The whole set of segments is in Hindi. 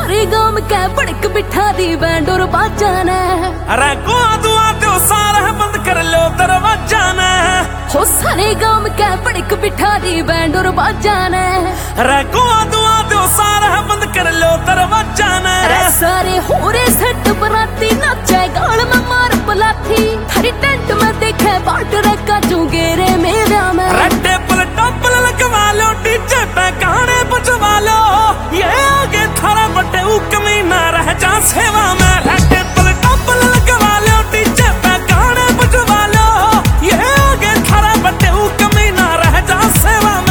सारे गांव के भड़क बिठा दी बैंड और बाजा ने। अरे को दुआ दो सारा बंद कर लो दरवाजा ने। हो सारे गांव के भड़क बिठा दी बैंड और बाजा ने। अरे को दुआ दो सारा बंद कर लो दरवाजा ने। अरे सारे हो रे सेट बराती नाचे गाल में मार पलाथी। थारी टेंट में देखे बाट रखा चुगेरे मेरा में। रट्टे पर टप्पल लगवा लो डीजे पे गाने बजवा लो। ये आगे थारा बटे उकमी ना रह जा सेवा में। रट्टे पर टप्पल लगवा लो डीजे पे गाने बजवा लो। ये आगे थारा बटे उकमी ना रह जा सेवा में।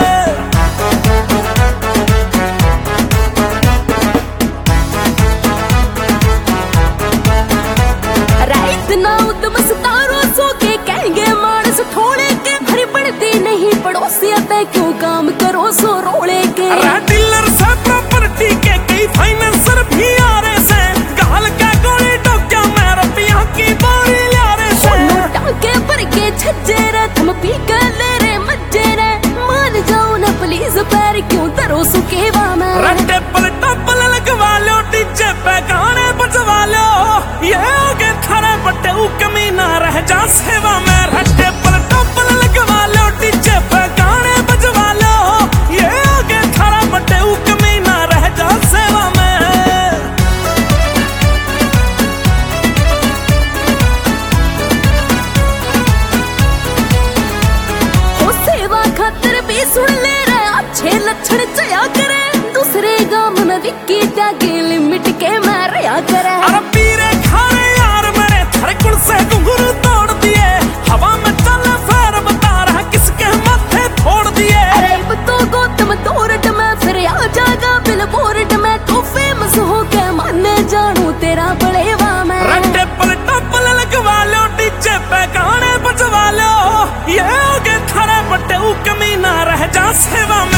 इतना उदम सितारों सो के कहेंगे मानस थोड़े के। हरी पड़ती नहीं पड़ोसी आते क्यों काम करो सो रोड़े के। डीलर से प्रॉपर्टी के कई फाइनेंसर भी आ रहे से। गाल का गोली टोक्या मैं रुपया की बोरी ला रहे से। टांके भर के छज्जे रे थम पी के ले रे मज्जे रे। मान जाओ ना प्लीज पैर क्यों तरो सुकेवा में। रट्टे पर टप्पल लगवा लो डीजे पे गाने बजवा लो। ये आगे थारा बटे उकमी ना रह जा सेवा में। रट्टे पर टप्पल लगवा लो डीजे पे गाने बजवा लो। ये आगे थारा बटे उकमी ना रह जा सेवा में। हो सेवा खातिर भी सुन ले रे अच्छे लक्षण चया करे। दूसरे गांव में विक्की त्यागी लिमिट के मारया करे। अरे पीरे खारे यार मेरे थारे कुल से घुंघरू तोड़ दिए। हवा में चले फेर बता रहा किसके माथे फोड़ दिए। अरे अब तो गौतम तोरट में फिर आ जाएगा बिल बोर्ड में। तू फेमस हो के माने जानू तेरा बड़ेवा में। रट्टे पर टप्पल लगवा लो डीजे पे गाने बजवा लो। ये आगे थारा बटे उकमी ना रह जा सेवा में।